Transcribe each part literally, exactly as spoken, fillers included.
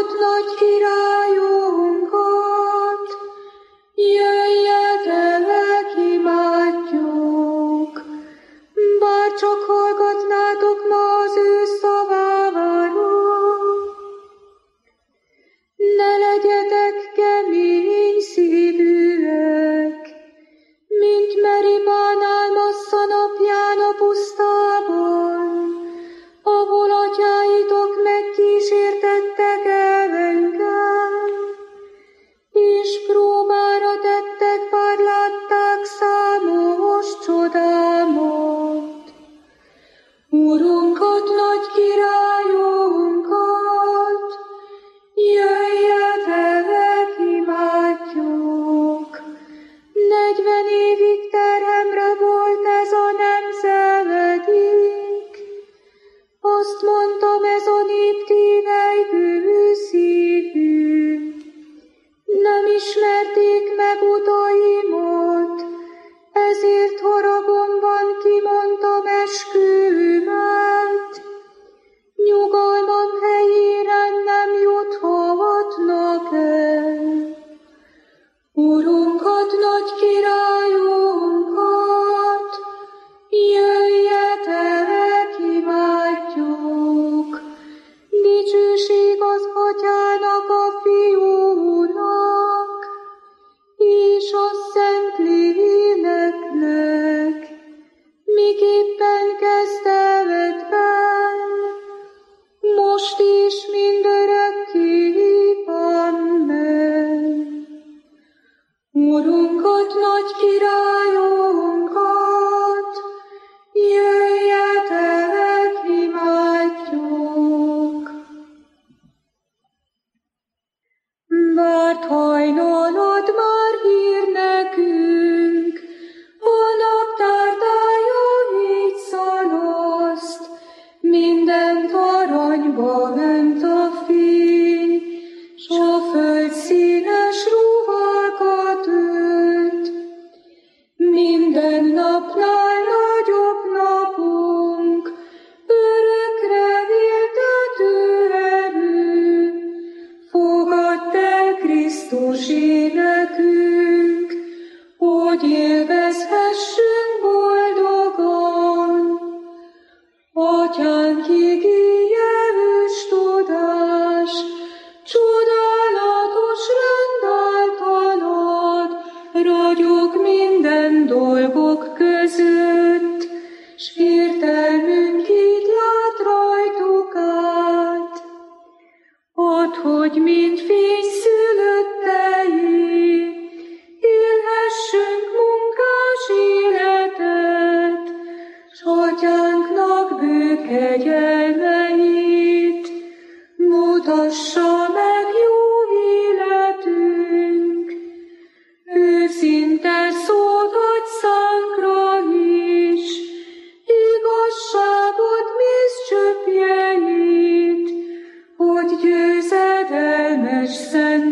Urunkat, nagy királyunkat, jöjjetek, imádjuk. Bár csak hallgatnátok ma az ő szavára, ne legyetek kemény szívűek, mint Meribán Álmassza napján a pusztában, ahol atyáitok megkísértettek engem, és próbára tettek, bár látták számos csodámat. Urunkat, nagy királyunkat, jöjjetek, imádjuk. Negyven évig terhemre volt ez a nemzedik. Azt mondtam, ez a nép tívej bűszívű. Nem ismerték meg utaimat, ezért haragomban kimondtam eskümet. Nyugalmam helyére nem juthatnak el. Urunkat, nagy királyunkat, jöjjetek, imádjuk. Dicsőség az Atyának, a Fiúnak, és a Szentléleknek, miképpen kezdetben, most is mindörökké. Amen. Urunkat, nagy királyunkat, jöjjetek, imádjuk. Várt hajnalad már hír nekünk, a naptár tája így szalaszt, mindent aranyba önt a fény, s a föld színes ruhákat ölt. Minden napnál nagyobb napunk, örökre éltető erő, fogadd el Krisztus énekünk, hogy élvezhessünk boldogan. Atyánk igéje ős tudás, csodálatos rend általad, ragyog minden dolgok között, s értelmünk így lát rajtuk át. Add, hogy mind fényszülöttei, élhessünk munkás életet, s Atyánknak bő kegyelmeit mutassa meg jó életünk. Őszinte szót adj szánkra is, igazságod mészcsöpjeit, hogy győzedelmes szent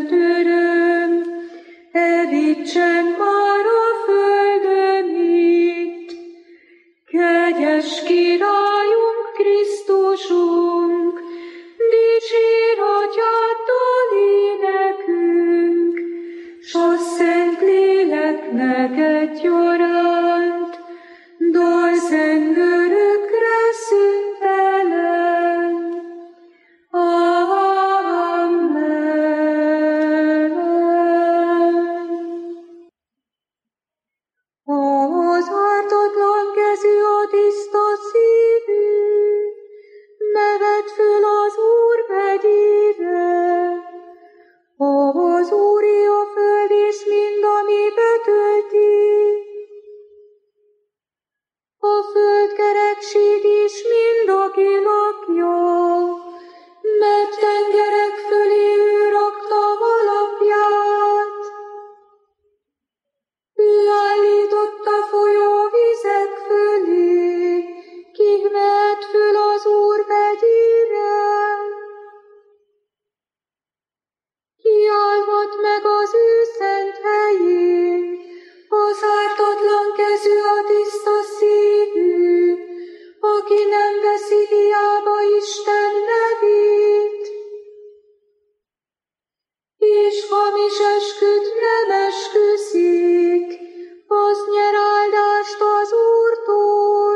is esküt nem esküszik, az nyer áldást az Úrtól.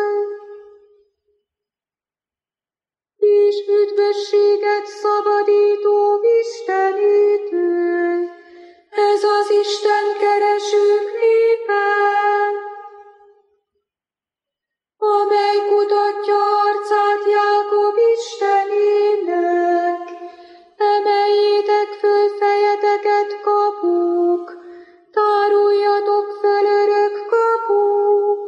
És üdvösséget szabadító Istenétől, ez az Isten keresők népe, amely kutatja arcát Jákob Istenének. Emeljétek föl fejeteket, kapuk, táruljatok föl, örök kapuk.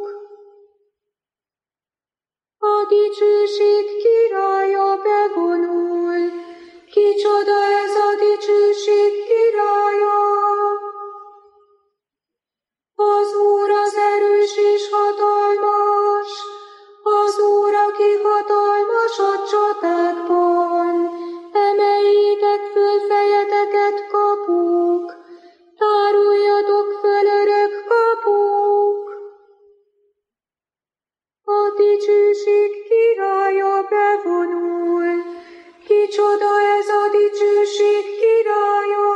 A dicsőség királya bevonul, kicsoda ez a dicsőség királya? Az Úr az erős és hatalmas, az Úr, aki hatalmas a csatákban. Emeljétek föl fejeteket, kapuk, táruljatok föl, örök kapuk. A dicsőség királya bevonul, kicsoda ez a dicsőség királya?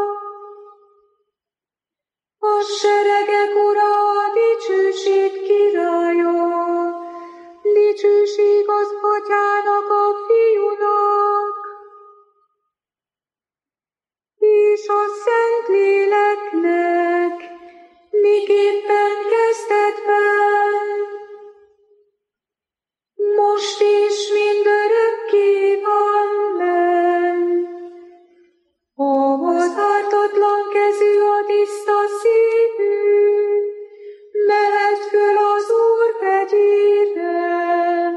A seregek ura, a dicsőség királya, dicsőség az Atyának, a Fiúnak, és a Szentléleknek, miképpen kezdetben, most is mindörökké, amen. Az ártatlan kezű, a tiszta szívű, mehet föl az Úr hegyére.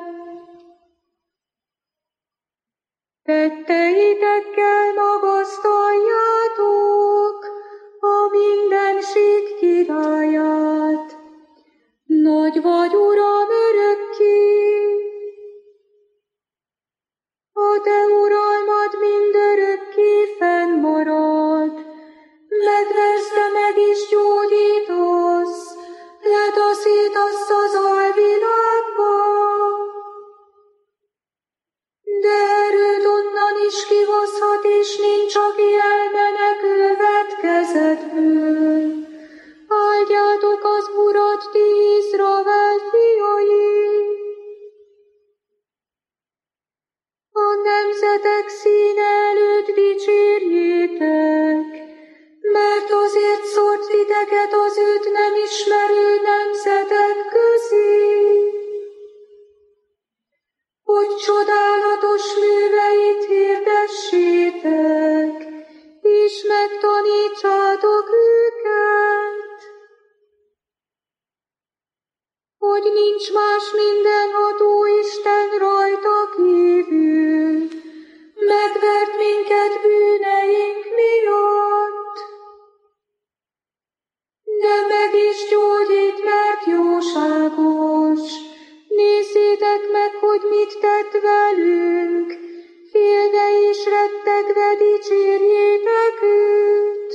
Tetteitekkel magasztaljátok a mindenség királyát. Nagy vagy, Uram, örökké, a te uralmad mindörökké fennmarad. Megversz, de meg is gyógyítasz, letaszítasz az alvilágba. De erőd onnan is kihozhat, és nincs, aki elmenekül vetkezetből. Áldjátok az Urat, ti Izrael fiai! A nemzetek színe előtt dicsérjétek, mert azért szórt titeket az őt nem ismerő nemzetek közé, hogy csodálatos műveit hirdessétek, és megtanítsátok őket, hogy nincs más mindenható Isten rajta kívül, megvert minket bűneink miatt, de meg is gyógyít, mert jóságos. Nézzétek meg, hogy mit tett velünk, félve és rettegve dicsérjétek őt.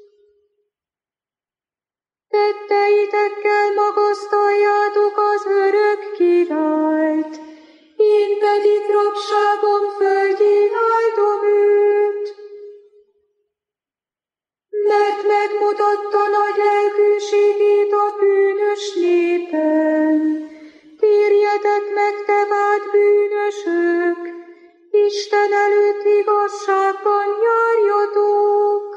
Tetteitekkel magasztaljátok az örök királyt, én pedig rabságom földjén áldom őt. Mert megmutatta nagy lelkűségét a bűnös népen. Térjetek meg, te vált bűnösök, Isten előtt igazságban járjatok.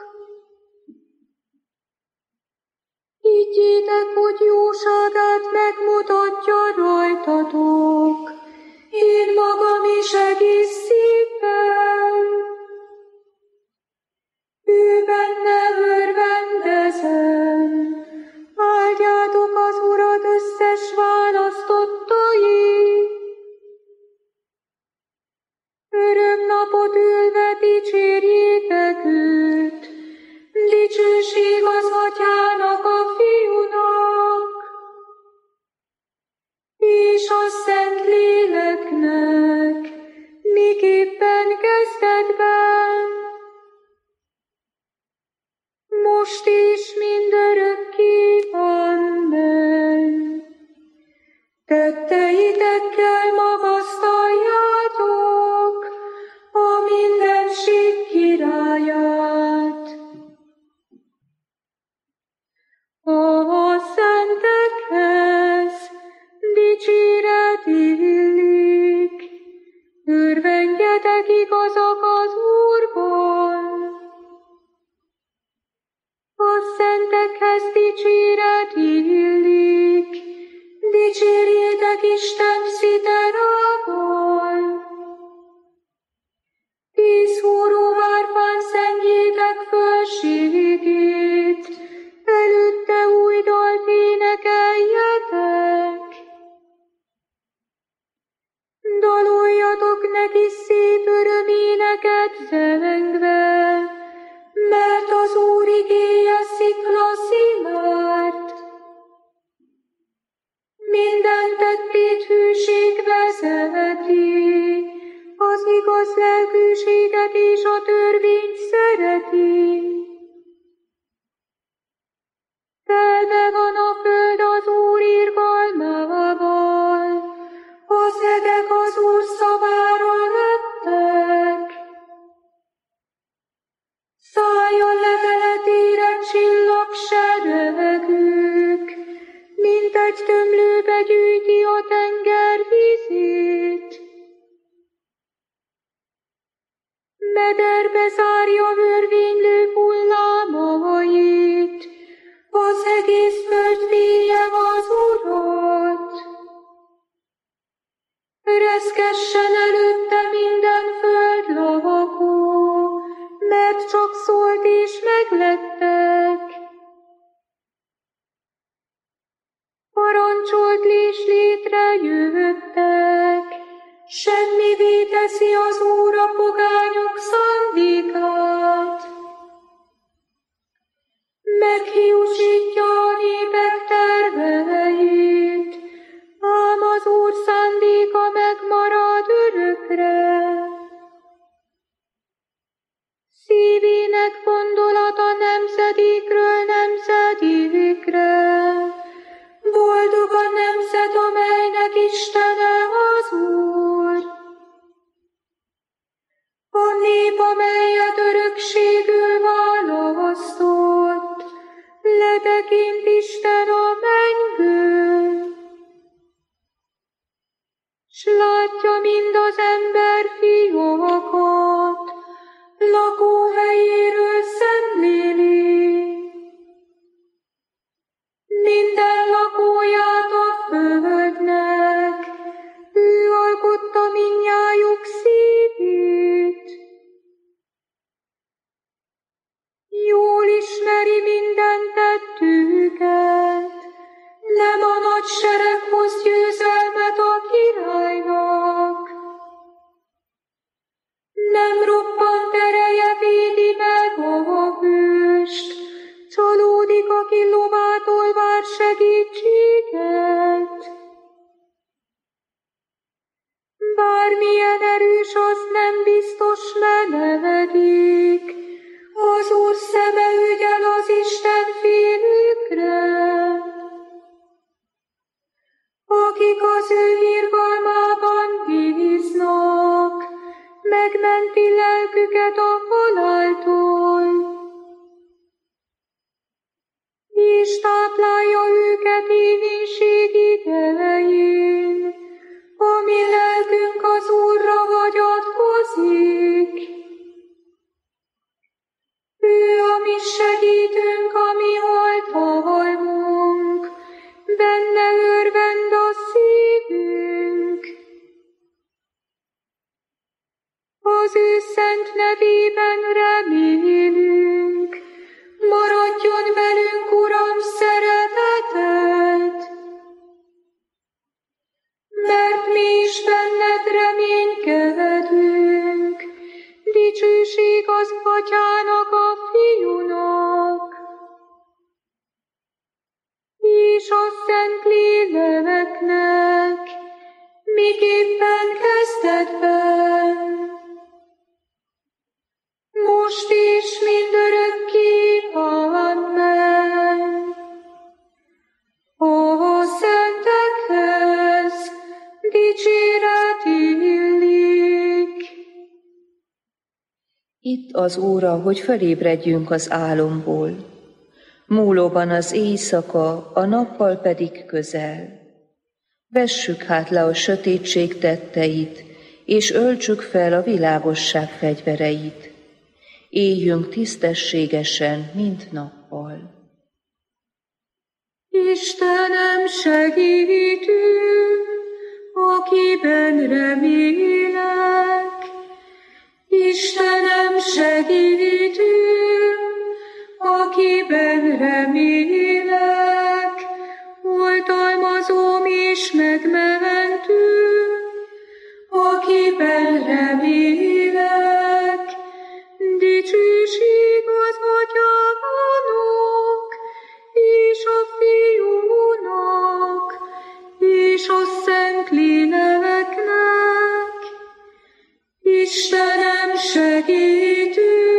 Higgyétek, hogy jóságát megmutatja rajtatok, én magam is egész szívvel. Ő benne örvendezem, áldjátok az Urat összes választottai. Öröm napot ülve dicsérjétek őt, dicsőség az Atyának, a Fiúnak, és a Szentléleknek, miképpen kezdetben, most is mindörökké, amen. Tetteitekkel magasztaljátok a mindenség királyát. örvényt szereti. Telve van a föld az Úr irgalmával, a szegek az Úr szavára lettek. Szálljon leveletére csillagseregük, mint egy tömlőbe gyűjti a tenger vízét. Mederbe zárja vörvénylő hullámait, az egész föld félje az Urat. Reszkessen előtte minden föld lakó, mert csak szólt és meglettek. Parancsolt és létrejöttek, semmivé teszi az Úr a pogányok szándékát. Meghiúsítja a népek terveit, ám az Úr szándéka megmarad örökre. Szívének gondolata nemzedékről nemzedékre. Boldog a nemzet, amelynek Istene az Úr. A nép, amelyet örökségül választott, letekint Isten a mennyből. S látja mind az ember fiakat, lakóhelyéről szemléli. Minden lakóját a földnek, ő alkotta mindnyájuk szívét. Jól ismeri minden tettüket, nem a nagy sereg hoz győzelmet a királynak. Nem roppant ereje védi meg a hőst, csalódik, aki lovától vár segítséget. Bármilyen erős, az nem biztos menevedik, az Úr szeme ügyel az Isten félőkre. Akik az ő irgalmában bíznak, megmenti lelküket a haláltól, és táplálja őket éhínség idején, ami lelkünk az Úrra hagyatkozik. Ő a mi segítőnk, a mi oltalmunk, benne örvend a szívünk. Az ő szent nevében remélünk, maradjon velünk, Uram, szereteted, mert mi is benned reménykedünk, dicsőség az Atyának, a Fiúnak, és a Szent Léleknek, miképpen kezdetben, most is mindörökké, amen. A szentekhez dicséret illik. Itt az óra, hogy fölébredjünk az álomból. Múlóban az éjszaka, a nappal pedig közel. Vessük hát le a sötétség tetteit, és öltsük fel a világosság fegyvereit. Éljünk tisztességesen, mint nappal. Istenem, segítünk, akiben remélek. Istenem, segítünk, akiben remélek. Oltalmazóm és megmentőm, akiben remélek. Dicsőség az Atyának, és a Fiúnak, és a Szent Léleknek. Istenem, segítünk,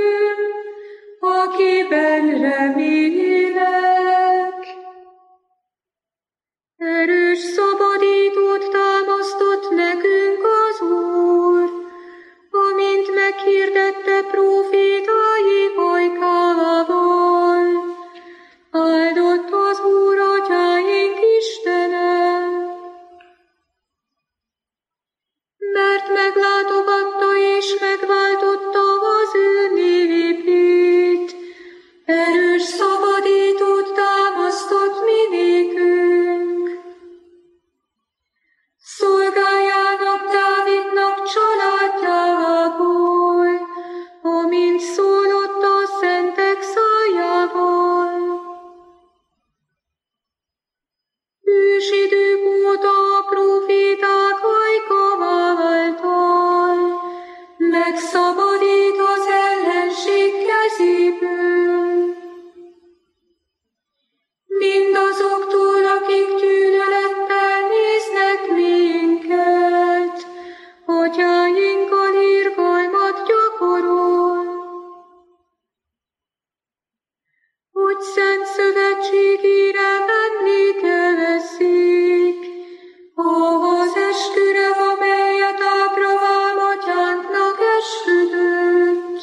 hogy szent szövetségére emlékezik, ahhoz esküre, amelyet Ábrahám atyánknak esküdött,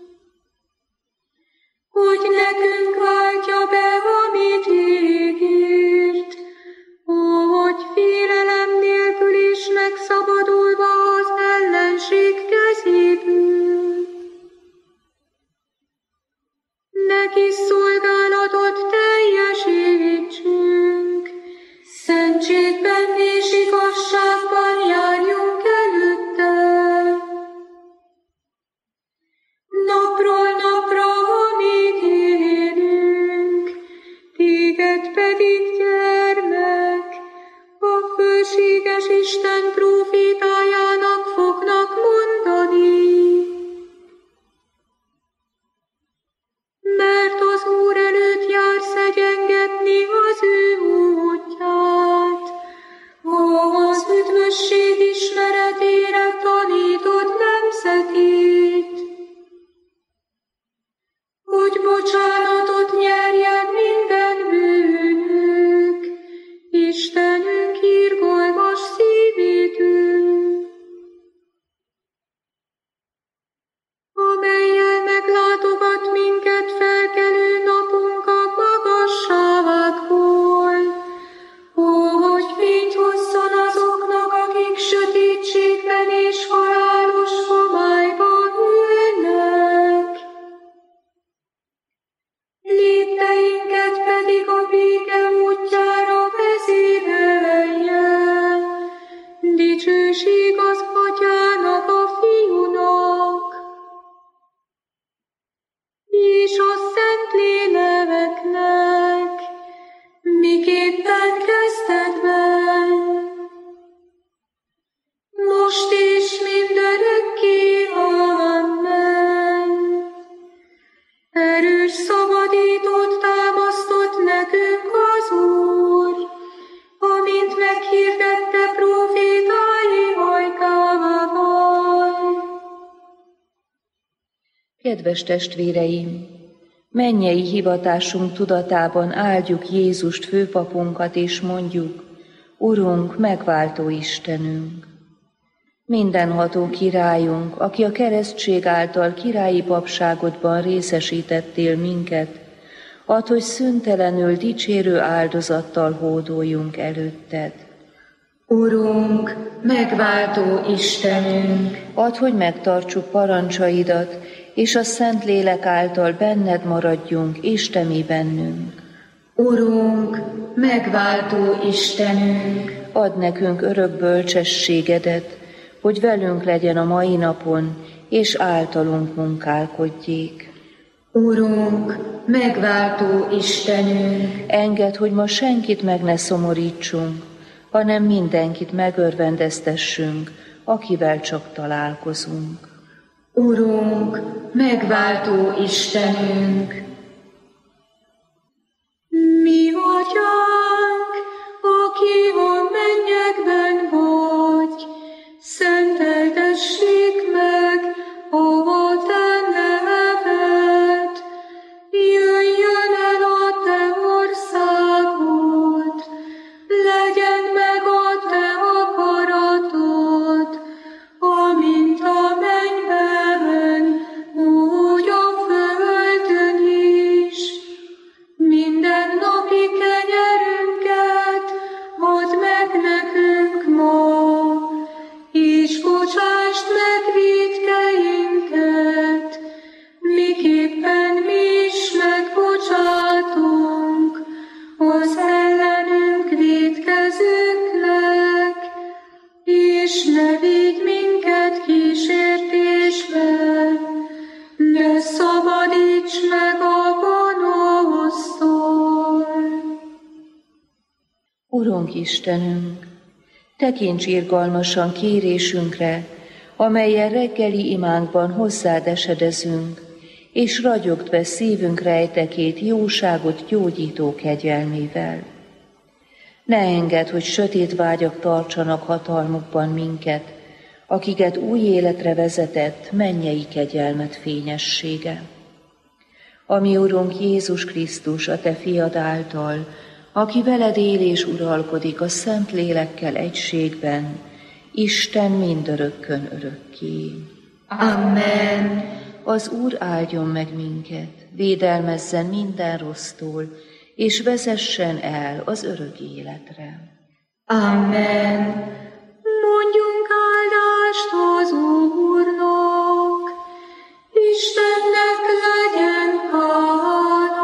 hogy nekünk váltja be, amit ígért, hogy félelem nélkül is megszabadulva az ellenség kezéből. Neki szolgálatot teljesítsünk, szentségben és igazságban járjunk előtte. Napról napra, amíg élünk, téged pedig, gyermek, a fölséges Isten prófétájának fognak mondani. Mert az Úr előtt jársz egyengetni az ő útját, az üdvösség ismeretére tanítod nemzetét, hogy bocsánatot nyerjen minden bűnük, Istenünk irgalmas szívétől, amellyel meglátogat minket felkelő napunk a magasságból, hogy fényt hozzon azoknak, akik sötétségben és halálos homályban ülnek. Lépteinket pedig a béke útjára vezérelje, dicsőség az Atyának, a Fiúnak, és a Szentléleknek, miképpen kezdetben, most és mindörökké. Amen. Erős szabadítót támasztott nekünk az Úr, amint meghirdette prófétái ajkával. Kedves testvéreim, mennyei hivatásunk tudatában áldjuk Jézust főpapunkat, és mondjuk: Urunk, megváltó Istenünk! Mindenható királyunk, aki a keresztség által királyi papságodban részesítettél minket, add, hogy szüntelenül dicsérő áldozattal hódoljunk előtted. Urunk, megváltó Istenünk! Add, hogy megtartsuk parancsaidat, és a Szentlélek által benned maradjunk, és te mi bennünk. Urunk, megváltó Istenünk! Add nekünk örök bölcsességedet, hogy velünk legyen a mai napon, és általunk munkálkodjék. Urunk, megváltó Istenünk! Engedd, hogy ma senkit meg ne szomorítsunk, hanem mindenkit megörvendeztessünk, akivel csak találkozunk. Urunk, megváltó Istenünk! Mi Atyánk, aki a mennyekben vagy, szenteltessék meg a te neved, jöjjön el a te országod, legyen meg a te akaratod, amint a mennyben, úgy a földön is. Minden napi kenyerünket add meg nekünk ma, és bocsásd meg vétkeinket, miképpen mi is megbocsátunk az ellenünk vétkezőknek, és ne vigy minket kísértésbe, de szabadíts meg a gonosztól. Urunk Istenünk, tekints irgalmasan kérésünkre, amelyen reggeli imánkban hozzád esedezünk, és ragyogd be szívünk rejtekét jóságot gyógyító kegyelmével. Ne engedd, hogy sötét vágyak tartsanak hatalmukban minket, akiket új életre vezetett mennyei kegyelmet fényessége. ami Urunk Jézus Krisztus, a Te fiad által, aki veled él és uralkodik a Szent Lélekkel egységben, Isten mindörökkön örökké. Amen. Az Úr áldjon meg minket, védelmezzen minden rossztól, és vezessen el az örök életre. Amen. Mondjunk áldást az Úrnak, Istennek legyen hála.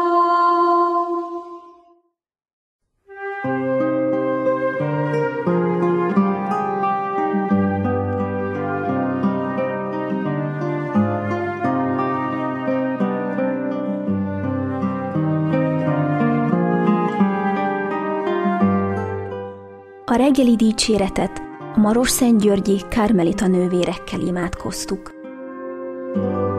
A reggeli dicséretet a Marosszentgyörgyi Kármelita nővérekkel imádkoztuk.